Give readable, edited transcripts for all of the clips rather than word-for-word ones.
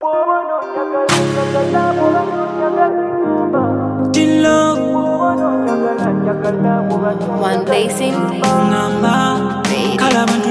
One blazing Ngamba kala bantu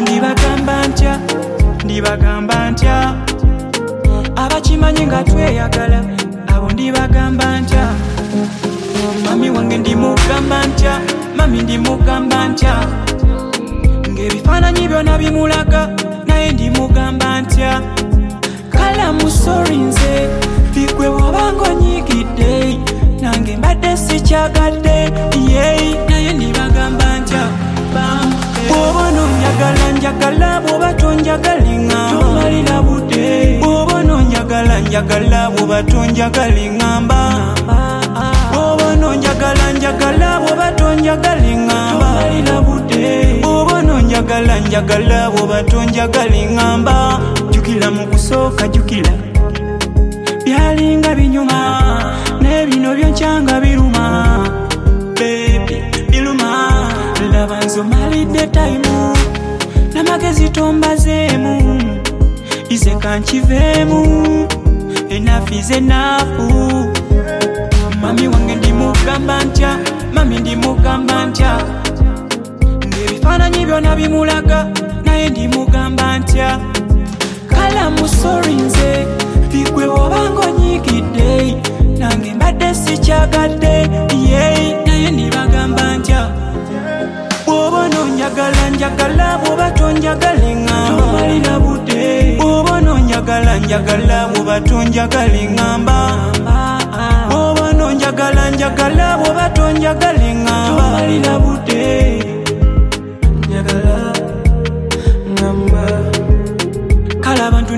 ndibagamba ntya abakimanyi nga tweyagala abo ndibagamba ntya mami wange ndimugamba ntya mami ndimugamba ntya ng'ebifaananyi byonna bimulaga naye ndimugamba ntya kala musori nze bigwe bw'obanga onyigidde nange mbadde sikyagadde naye ndibagamba ntya bw'oba nonjagala njagala bw'oba tonjagala ngamba tomalira budde bw'oba nonjagala njagala bw'oba tonjagala ngamba bw'oba nonjagala njagala bw'oba tonjagala ngamba tomalira budde bw'oba nonjagala njagala bw'oba tonjagala ngamba jjukira mu kusooka jjukira byalinga binyuma n'ebino byonkyanga biruma baby biruma laba nzomalidde tayimu n'amagezi tombazeemu ize kankiveemu enafu ize naafu mami wange ndimugamba ntya mami ndimugamba ntya ng'ebifaananyi byonna bimulaga naye ndimugamba ntya kala musori nze bigwe bw'obanga onyigidde nange mbadde sikyagadde naye ndibagamba ntya bw'oba nonjagala njagala bw'oba tonjagala ngamba tomalira budde bw'oba nonjagala njagala bw'oba tonjagala ngamba bw'oba nonjagala njagala bw'oba tonjagala ngamba tomalira budde njagala ngamba kala abantu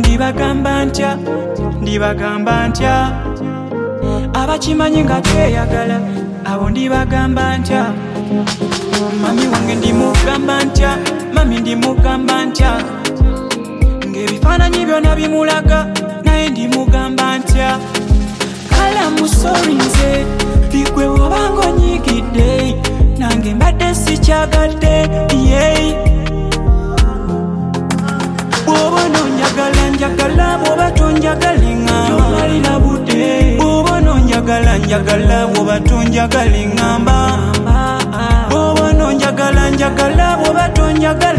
ndibagamba ntya abakimanyi nga tweyagala abo ndibagamba ntya mami wange ndimugamba ntya mami ndimugamba ntya ng'ebifaananyi byonna bimulaga naye ndimugamba ntya kala musori nze bigwe bw'obanga onyigidde nange mbadde sikyagadde bw'oba nonjagala njagala bw'oba tonjagala ngamba tomalira budde bw'oba nonjagala njagala bw'oba tonjagala ngamba bw'oba nonjagala njagala bw'oba tonjagala